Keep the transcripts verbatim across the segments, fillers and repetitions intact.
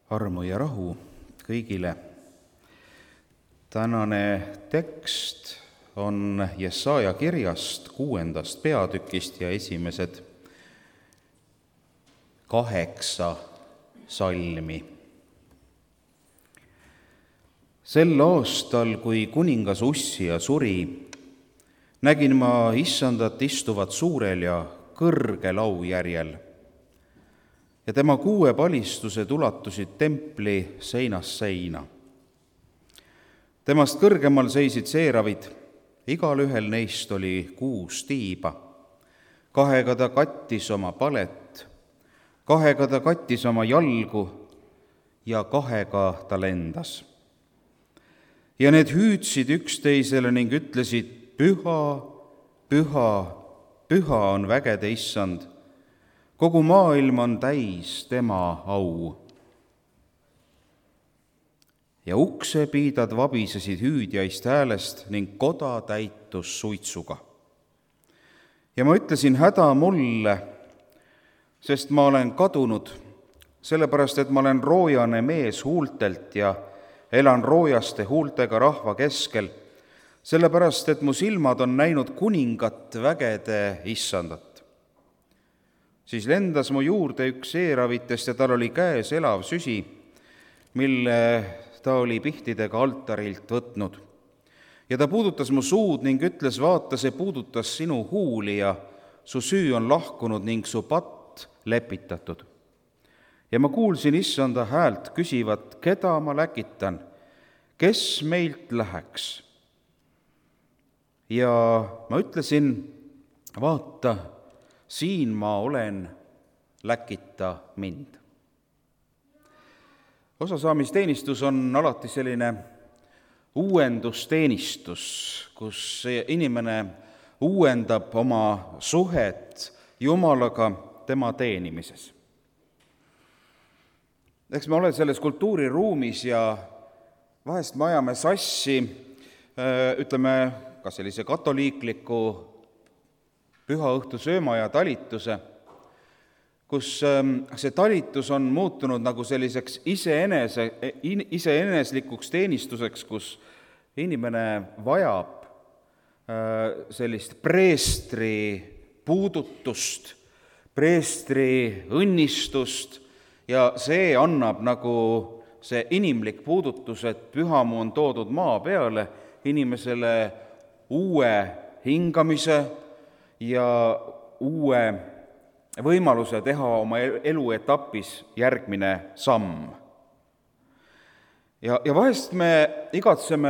armu ja rahu kõigile. Tänane tekst on Jesaja kirjast kuuendast peatükist ja esimesed kaheksa salmi. Sel aastal, kui kuningas Ussia suri, nägin ma Issandat istuvat suurel ja kõrgel aujärjel ja tema kuue palistused ulatusid templi seinast seina. Temast kõrgemal seisid seeravid, igal ühel neist oli kuus tiiba. Kahega ta kattis oma palet, kahega ta kattis oma jalgu ja kahega ta lendas. Ja need hüüdsid üksteisele ning ütlesid, püha, püha, püha on vägede Issand, kogu maailm on täis tema au. Ja uksepiidad vabisesid hüüdjaist häälest ning koda täitus suitsuga. Ja ma ütlesin, häda mulle, sest ma olen kadunud, sellepärast et ma olen roojane mees huultelt ja elan roojaste huultega rahva keskel, sellepärast et mu silmad on näinud kuningat vägede Issandat. Siis lendas mu juurde üks seeravitest ja tal oli käes elav süsi, mille ta oli pihtidega altarilt võtnud. Ja ta puudutas mu suud ning ütles, vaata, see puudutas sinu huuli ja su süü on lahkunud ning su patt lepitatud. Ja ma kuulsin Issanda häält küsivat, keda ma läkitan, kes meilt läheks? Ja ma ütlesin, vaata, siin ma olen, läkita mind. Osasaamisteenistus on alati selline uuendusteenistus, kus inimene uuendab oma suhet Jumalaga tema teenimises. Eks me oleme selles kultuuriruumis ja vahest me ajame sassi, ütleme, ka sellise katoliikliku pühaõhtu sööma ja talituse, kus see talitus on muutunud nagu selliseks iseenese, iseeneslikuks teenistuseks, kus inimene vajab sellist preestri puudutust, preestri õnnistust ja see annab nagu see inimlik puudutus, et pühamu on toodud maa peale inimesele uue hingamise ja uue võimaluse teha oma eluetapis järgmine samm. Ja, ja vahest me igatseme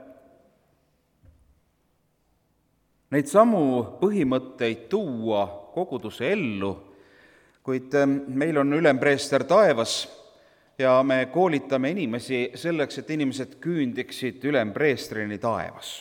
neid samu põhimõtteid tuua koguduse ellu, kuid meil on ülempreester taevas ja me koolitame inimesi selleks, et inimesed küündiksid ülempreestrini taevas.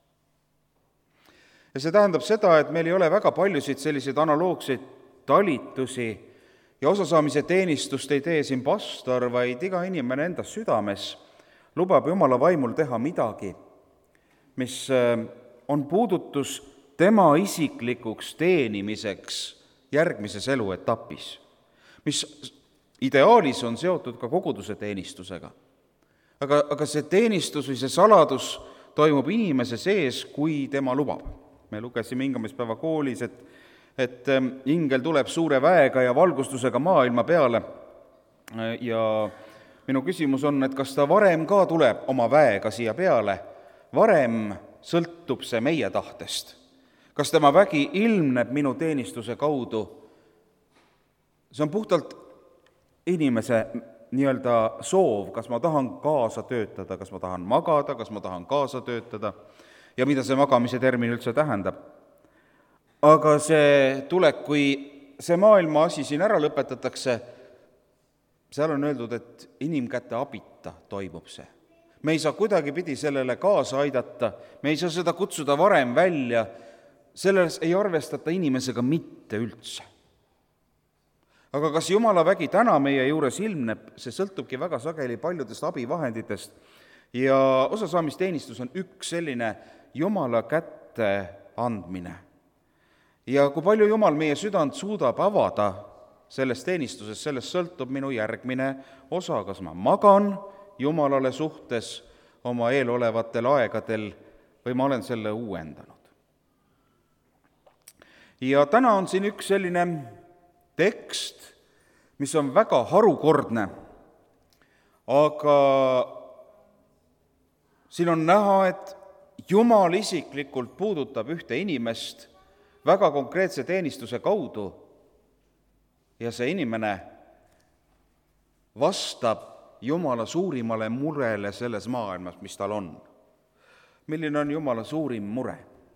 Ja see tähendab seda, et meil ei ole väga paljusid selliseid analoogseid talitusi ja osasaamise teenistust ei tee siin pastor, vaid iga inimene endas südames lubab Jumala vaimul teha midagi, mis on puudutus tema isiklikuks teenimiseks järgmises eluetapis, mis ideaalis on seotud ka koguduse teenistusega. Aga, aga see teenistus või see saladus toimub inimese sees, kui tema lubab. Me lugesime hingamispäeva koolis, et, et ingel tuleb suure väega ja valgustusega maailma peale ja minu küsimus on, et kas ta varem ka tuleb oma väega siia peale, varem sõltub see meie tahtest. Kas tema vägi ilmneb minu teenistuse kaudu? See on puhtalt inimese nii-öelda soov, kas ma tahan kaasa töötada, kas ma tahan magada, kas ma tahan kaasa töötada ja mida see magamise termin üldse tähendab. Aga see tuleb, kui see maailma asi siin ära lõpetatakse, seal on öeldud, et inimkäte abita toimub see. Me ei saa kuidagi pidi sellele kaasa aidata, me ei saa seda kutsuda varem välja, selles ei arvestata inimesega mitte üldse. Aga kas Jumala vägi täna meie juures ilmneb, see sõltubki väga sageli paljudest abivahenditest ja osasaamisteenistus on üks selline Jumala kätte andmine. Ja kui palju Jumal meie südant suudab avada selles teenistuses, sellest sõltub minu järgmine osa, kas ma magan Jumalale suhtes oma eelolevatel aegadel või ma olen selle uuendanud. Ja täna on siin üks selline tekst, mis on väga harukordne, aga siin on näha, et Jumal isiklikult puudutab ühte inimest väga konkreetse teenistuse kaudu ja see inimene vastab Jumala suurimale murele selles maailmas, mis tal on. Milline on Jumala suurim mure?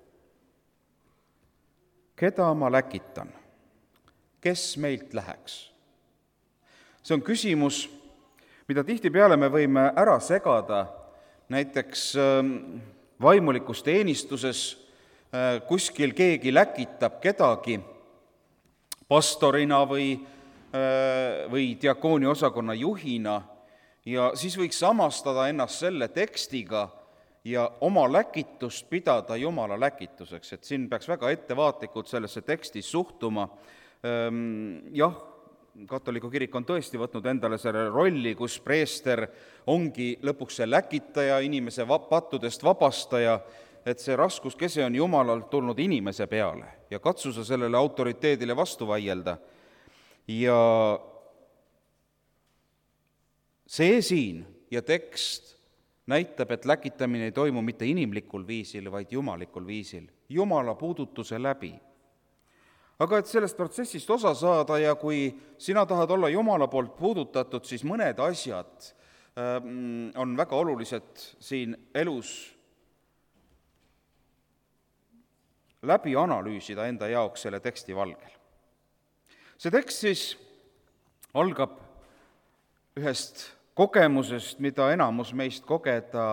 Keda ma läkitan? Kes meilt läheks? See on küsimus, mida tihtipeale me võime ära segada, näiteks vaimulikus teenistuses kuskil keegi läkitab kedagi pastorina või, või diakoonia osakonna juhina ja siis võiks samastada ennast selle tekstiga ja oma läkitust pidada Jumala läkituseks, et siin peaks väga ettevaatlikult sellesse tekstis suhtuma. Jah, katoliku kirik on tõesti võtnud endale selle rolli, kus preester ongi lõpuks see läkitaja, inimese pattudest vabastaja, et see raskuskese on Jumalalt tulnud inimese peale ja katsu sa sellele autoriteedile vastu vaielda. Ja see siin ja tekst näitab, et läkitamine ei toimu mitte inimlikul viisil, vaid jumalikul viisil, Jumala puudutuse läbi. Aga et sellest protsessist osa saada ja kui sina tahad olla Jumala poolt puudutatud, siis mõned asjad on väga olulised siin elus läbi analüüsida enda jaoks selle teksti valgel. See tekst siis algab ühest kogemusest, mida enamus meist kogeda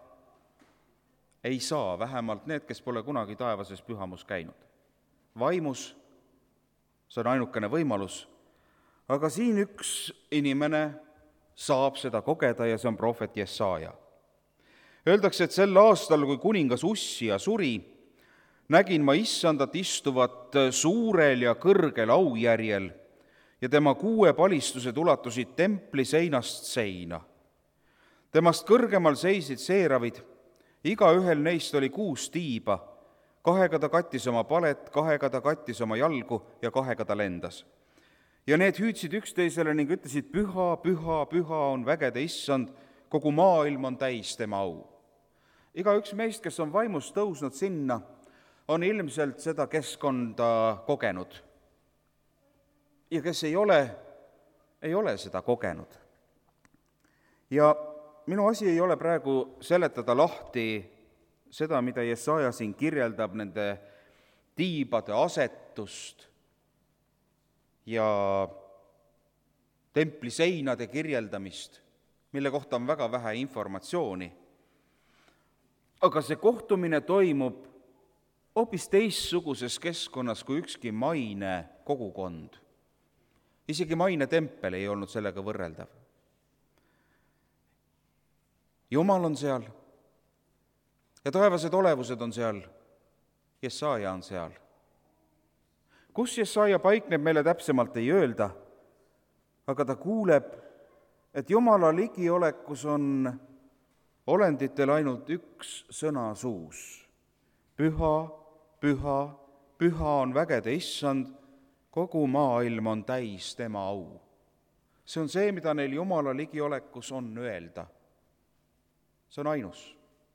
ei saa, vähemalt need, kes pole kunagi taevases pühamus käinud. Vaimus, see on ainukene võimalus, aga siin üks inimene saab seda kogeda ja see on prohvet Jesaja. Öeldakse, et sel aastal, kui kuningas Ussia suri, nägin ma issandat istuvat suurel ja kõrgel aujärjel ja tema kuue palistused ulatusid templi seinast seina. Temast kõrgemal seisid seeravid, igaühel neist oli kuus tiiba, kahega ta kattis oma palet, kahega ta kattis oma jalgu ja kahega ta lendas. Ja need hüüdsid üksteisele ning ütlesid, püha, püha, püha on vägede issand, kogu maailm on täis tema au. Iga üks meist, kes on vaimust tõusnud sinna, on ilmselt seda keskkonda kogenud. Ja kes ei ole, ei ole seda kogenud. Ja minu asi ei ole praegu seletada lahti seda, mida Jesaja siin kirjeldab, nende tiibade asetust ja templi seinade kirjeldamist, mille kohta on väga vähe informatsiooni. Aga see kohtumine toimub hoopis teistsuguses keskkonnas kui ükski maine kogukond. Isegi maine tempel ei olnud sellega võrreldav. Jumal on seal ja taevased olevused on seal, Jesaja on seal. Kus Jesaja paikneb, meile täpsemalt ei öelda, aga ta kuuleb, et Jumala ligiolekus on olenditel ainult üks sõna suus. Püha, püha, püha on vägede issand, kogu maailm on täis tema au. See on see, mida neil Jumala ligiolekus on öelda. See on ainus.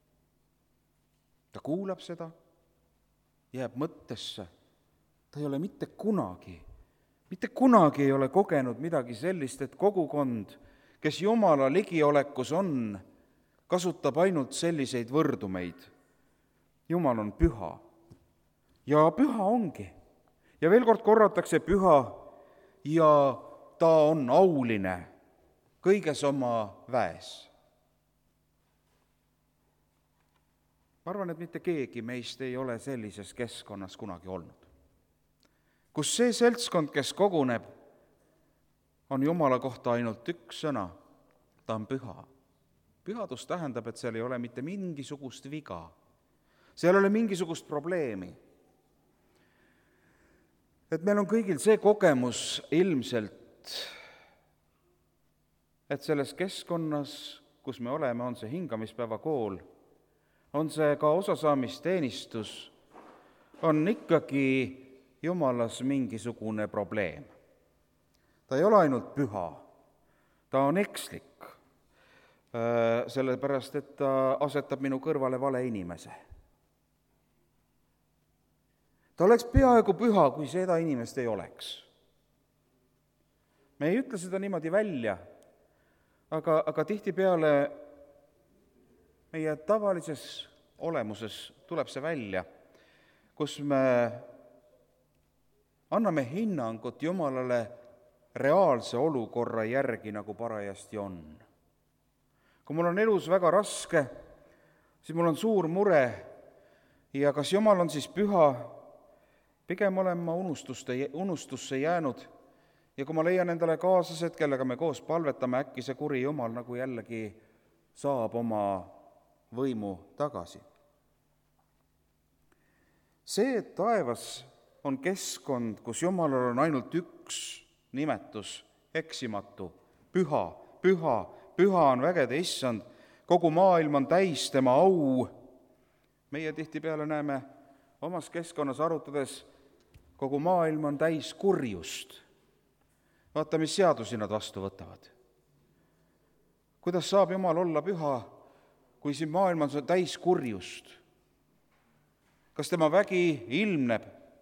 Ta kuulab seda, jääb mõttesse. Ta ei ole mitte kunagi, mitte kunagi ei ole kogenud midagi sellist, et kogukond, kes Jumala ligiolekus on, kasutab ainult selliseid võrdumeid. Jumal on püha. Ja püha ongi. Ja veel kord korratakse püha ja ta on auline kõiges oma väes. Ma arvan, et mitte keegi meist ei ole sellises keskkonnas kunagi olnud. Kus see seltskond, kes koguneb, on Jumala kohta ainult üks sõna, ta on püha. Pühadus tähendab, et seal ei ole mitte mingisugust viga. Seal ei ole mingisugust probleemi. et meil on kõigil see kogemus ilmselt, et selles keskkonnas, kus me oleme, on see hingamispäeva kool, on see ka osasaamisteenistus, on ikkagi Jumalas mingisugune probleem. Ta ei ole ainult püha, ta on ekslik, sellepärast et ta asetab minu kõrvale vale inimese. Ta oleks peaaegu püha, kui seda inimest ei oleks. Me ei ütle seda niimoodi välja, aga, aga tihtipeale meie tavalises olemuses tuleb see välja, kus me anname hinnangut Jumalale reaalse olukorra järgi, nagu parajasti on. Kui mul on elus väga raske, siis mul on suur mure ja kas Jumal on siis püha, pigem olen ma unustuste, unustusse jäänud ja kui ma leian endale kaaslased, kellega me koos palvetame, äkki see kuri Jumal nagu jällegi saab oma võimu tagasi. See, et taevas on keskkond, kus Jumalal on ainult üks nimetus, eksimatu, püha, püha, püha on vägede issand, kogu maailm on täis tema au. Meie tihtipeale näeme omas keskkonnas arutades, kogu maailm on täis kurjust. Vaata, mis seadusi nad vastu võtavad. Kuidas saab Jumal olla püha, kui siin maailm on täis kurjust? Kas tema vägi ilmneb?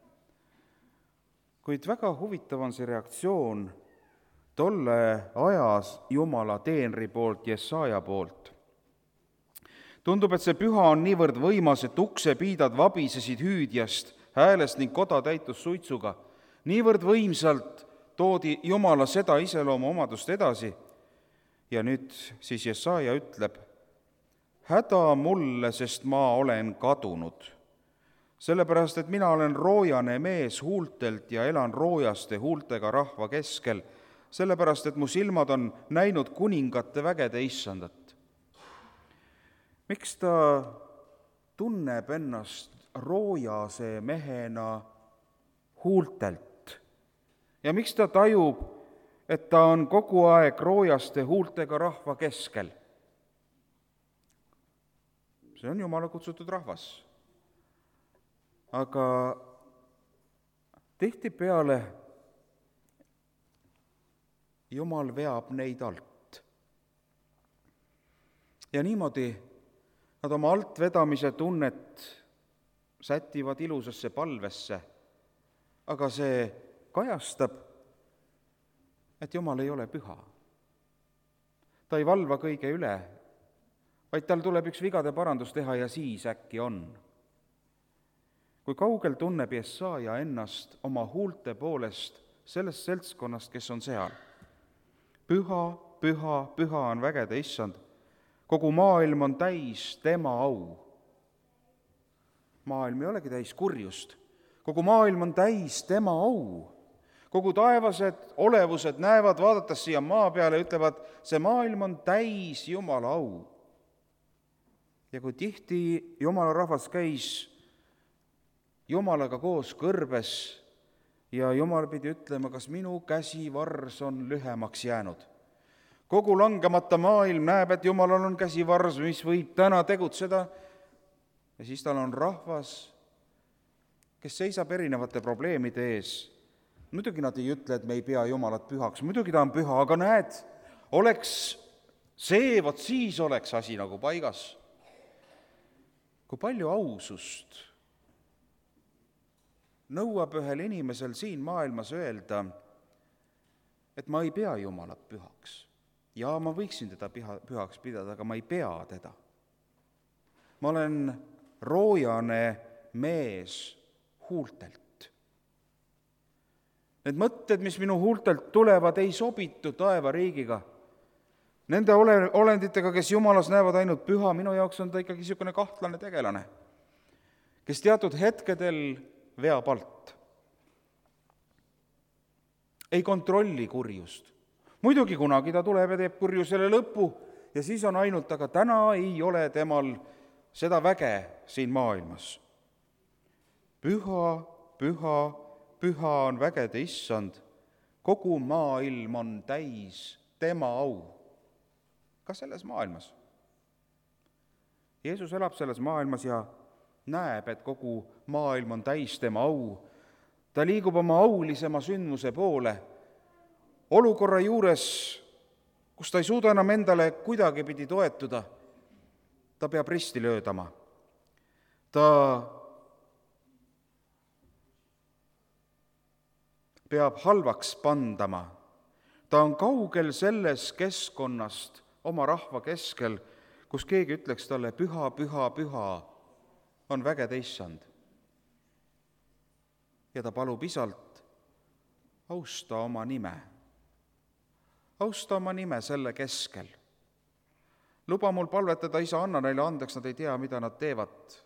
Kuid väga huvitav on see reaktsioon tolle ajas Jumala teenri poolt, Jesaja poolt. Tundub, et see püha on niivõrd võimas, et uksepiidad vabisesid hüüdjast, häälest ning koda täitus suitsuga. Niivõrd võimsalt toodi Jumala seda iseloomu omadust edasi. Ja nüüd siis Jesaja ütleb, häda mulle, sest ma olen kadunud. Sellepärast, et mina olen roojane mees huultelt ja elan roojaste huultega rahva keskel, sellepärast, et mu silmad on näinud kuningate vägede issandat. Miks ta tunneb ennast roojase mehena huultelt? Ja miks ta tajub, et ta on kogu aeg roojaste huultega rahva keskel? See on Jumala kutsutud rahvas. Aga tihtipeale Jumal veab neid alt. Ja niimoodi nad oma altvedamise tunnet sätivad ilusasse palvesse, aga see kajastab, et Jumal ei ole püha. Ta ei valva kõige üle, vaid tal tuleb üks vigade parandus teha ja siis äkki on. Kui kaugel tunneb Jesaja ennast oma huulte poolest sellest seltskonnast, kes on seal. Püha, püha, püha on vägede issand. Kogu maailm on täis tema au. Maailm ei olegi täis kurjust. Kogu maailm on täis tema au. Kogu taevased olevused näevad, vaadates siia maa peale, ütlevad, see maailm on täis Jumala au. Ja kui tihti Jumala rahvas käis Jumalaga koos kõrbes ja Jumal pidi ütlema, kas minu käsivars on lühemaks jäänud. Kogu langemata maailm näeb, et Jumalal on käsivars, mis võib täna tegutseda, ja siis tal on rahvas, kes seisab erinevate probleemide ees. Muidugi nad ei ütle, et me ei pea Jumalat pühaks, muidugi ta on püha, aga näed, oleks see, vot siis oleks asi nagu paigas. Kui palju ausust nõuab ühel inimesel siin maailmas öelda, et ma ei pea Jumalat pühaks. Ja ma võiksin teda pühaks pidada, aga ma ei pea teda. Ma olen roojane mees huultelt. Need mõtted, mis minu huultelt tulevad, ei sobitu taevariigiga. Nende ole, olenditega, kes Jumalas näevad ainult püha, minu jaoks on ta ikkagi niisugune kahtlane tegelane, kes teatud hetkedel veab alt. Ei kontrolli kurjust. Muidugi kunagi ta tuleb ja teeb kurjusele lõpu ja siis on ainult, aga täna ei ole temal seda väge siin maailmas. Püha, püha, püha on vägede issand, kogu maailm on täis tema au. Ka selles maailmas. Jeesus elab selles maailmas ja näeb, et kogu maailm on täis tema au. Ta liigub oma aulisema sündmuse poole, olukorra juures, kus ta ei suuda enam endale kuidagipidi toetuda. Ta peab risti löödama. Ta peab halvaks pandama. Ta on kaugel selles keskkonnast oma rahva keskel, kus keegi ütleks talle, püha, püha, püha on vägede issand. Ja ta palub isalt, austa oma nime. Austa oma nime selle keskel. Luba mul palvetada, isa, anna neile andeks, nad ei tea, mida nad teevad.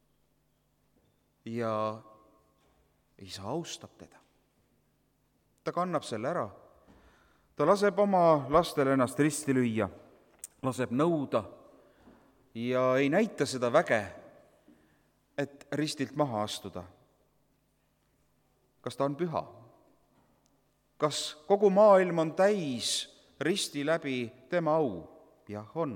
Ja isa austab teda. Ta kannab selle ära. Ta laseb oma lastele ennast risti lüüa, laseb nõuda ja ei näita seda väge, et ristilt maha astuda. Kas ta on püha? Kas kogu maailm on täis risti läbi tema au? Jah, on.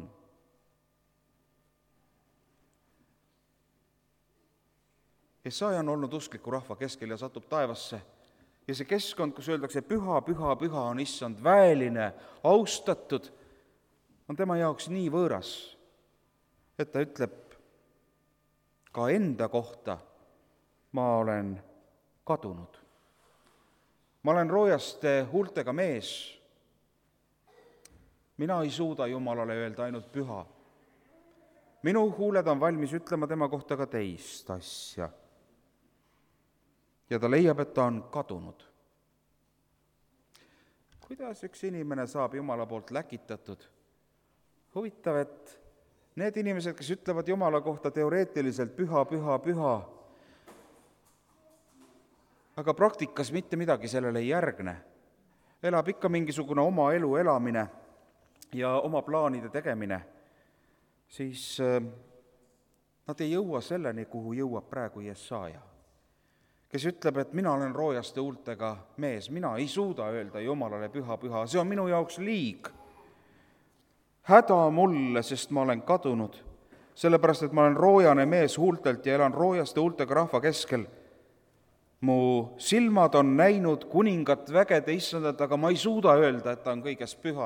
Jesaja on olnud uskliku rahva keskel ja satub taevasse. Ja see keskkond, kus öeldakse püha, püha, püha on issand, väeline, austatud, on tema jaoks nii võõras, et ta ütleb ka enda kohta, ma olen kadunud. Ma olen roojaste huultega mees. Mina ei suuda Jumalale öelda ainult püha. Minu huuled on valmis ütlema tema kohta ka teist asja. Ja ta leiab, et ta on kadunud. Kuidas üks inimene saab Jumala poolt läkitatud? Huvitav, et need inimesed, kes ütlevad Jumala kohta teoreetiliselt püha, püha, püha, aga praktikas mitte midagi sellele ei järgne. Elab ikka mingisugune oma elu elamine ja oma plaanide tegemine, siis nad ei jõua selleni, kuhu jõuab praegu Jesaja, kes ütleb, et mina olen roojaste huultega mees, mina ei suuda öelda Jumalale püha, püha, see on minu jaoks liig. Häda mulle, sest ma olen kadunud, sellepärast, et ma olen roojane mees huultelt ja elan roojaste huultega rahva keskel. Mu silmad on näinud kuningat vägede issandat, aga ma ei suuda öelda, et ta on kõigest püha.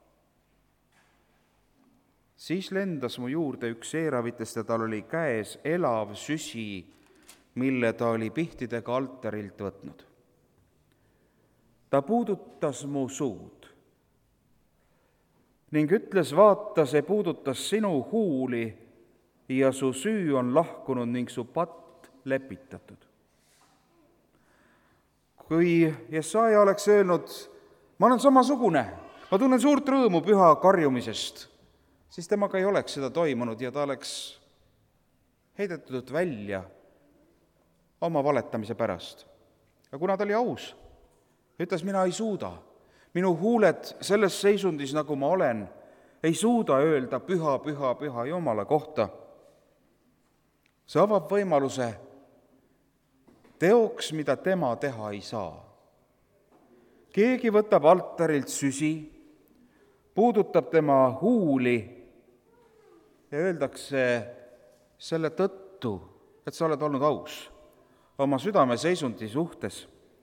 Siis lendas mu juurde üks seeravitest ja tal oli käes elav süsi, mille ta oli pihtidega altarilt võtnud. Ta puudutas mu suud ning ütles, vaata, see puudutas sinu huuli ja su süü on lahkunud ning su patt lepitatud. Kui Jesaja oleks öelnud, ma olen samasugune, ma tunnen suurt rõõmu püha karjumisest, siis temaga ei oleks seda toimunud ja ta oleks heidetud välja oma valetamise pärast. Ja kuna ta oli aus, ütles, mina ei suuda. Minu huuled selles seisundis, nagu ma olen, ei suuda öelda püha, püha, püha Jumala kohta. See avab võimaluse teoks, mida tema teha ei saa. Keegi võtab altarilt süsi, puudutab tema huuli ja öeldakse selle tõttu, et sa oled olnud aus oma südame seisundi suhtes,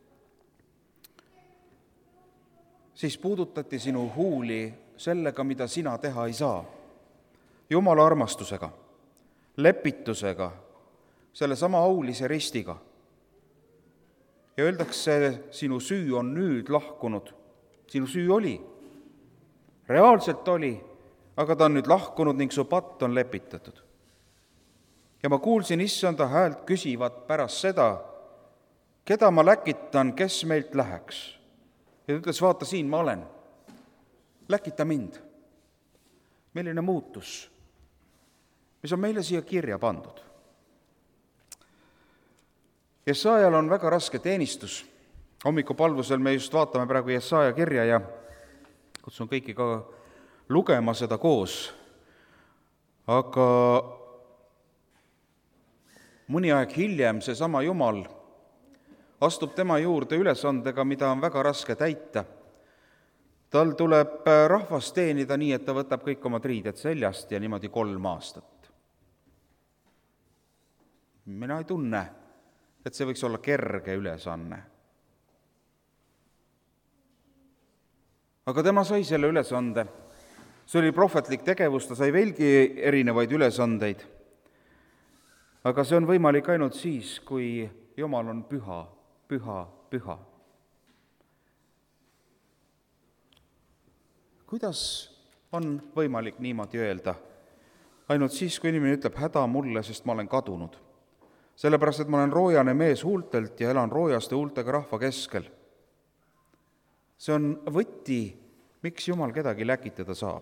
siis puudutati sinu huuli sellega, mida sina teha ei saa. Jumala armastusega, lepitusega, selle sama aulise ristiga. Ja öeldakse, sinu süü on nüüd lahkunud. Sinu süü oli, reaalselt oli, aga ta on nüüd lahkunud ning su patt on lepitatud. Ja ma kuulsin issanda häält küsivat pärast seda, keda ma läkitan, kes meilt läheks. Ja ta ütles, vaata, siin ma olen. Läkita mind. Milline muutus, mis on meile siia kirja pandud. Jesajal on väga raske teenistus. Hommikupalvusel me just vaatame praegu Jesaja kirja ja kutsun kõiki ka lugema seda koos. Aga mõni aeg hiljem seesama Jumal astub tema juurde ülesandega, mida on väga raske täita. Tal tuleb rahvast teenida nii, et ta võtab kõik omad riided seljast ja niimoodi kolm aastat. Mina ei tunne, et see võiks olla kerge ülesanne. Aga tema sai selle ülesande. See oli prohvetlik tegevus, ta sai veelgi erinevaid ülesandeid. Aga see on võimalik ainult siis, kui Jumal on püha, püha, püha. Kuidas on võimalik niimoodi öelda? Ainult siis, kui inimene ütleb, häda mulle, sest ma olen kadunud. Sellepärast, et ma olen roojane mees huultelt ja elan roojaste huultega rahva keskel. See on võti, miks Jumal kedagi läkitada saab.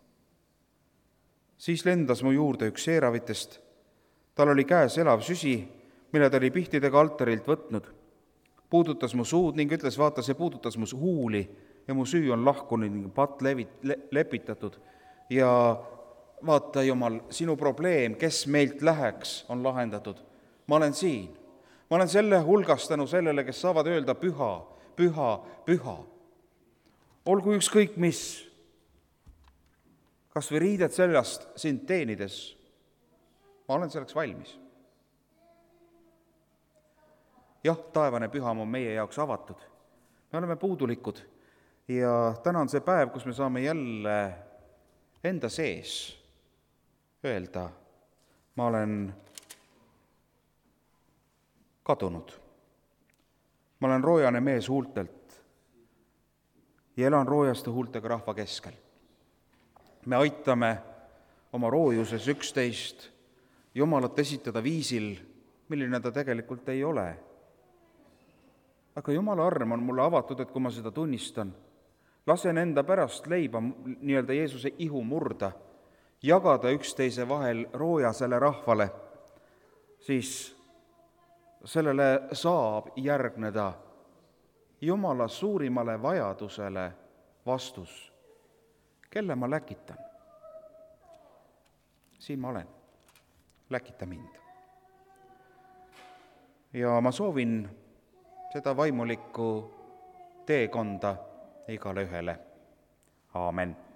Siis lendas mu juurde üks seeravitest. Tal oli käes elav süsi, mille ta oli pihtidega altarilt võtnud. Puudutas mu suud ning ütles, vaata, see puudutas mu huuli ja mu süü on lahkunud ning patt levit, le, lepitatud. Ja vaata, Jumal, sinu probleem, kes meilt läheks, on lahendatud. Ma olen siin. Ma olen selle hulgas tänu sellele, kes saavad öelda püha, püha, püha. Olgu ükskõik mis, kas või riided seljast sind teenides, ma olen selleks valmis. Jah, taevane püham on meie jaoks avatud. Me oleme puudulikud ja täna on see päev, kus me saame jälle enda sees öelda, ma olen kadunud. Ma olen roojane mees huultelt ja elan roojaste huultega rahva keskel. Me aitame oma roojuses üksteist Jumalat esitada viisil, milline ta tegelikult ei ole. Aga Jumala arm on mulle avatud, et kui ma seda tunnistan, lasen enda pärast leiba nii-öelda Jeesuse ihu murda, jagada üksteise vahel roojasele rahvale, siis sellele saab järgneda Jumala suurimale vajadusele vastus. Kelle ma läkitan? Siin ma olen. Läkita mind. Ja ma soovin seda vaimulikku teekonda igale ühele. Aamen.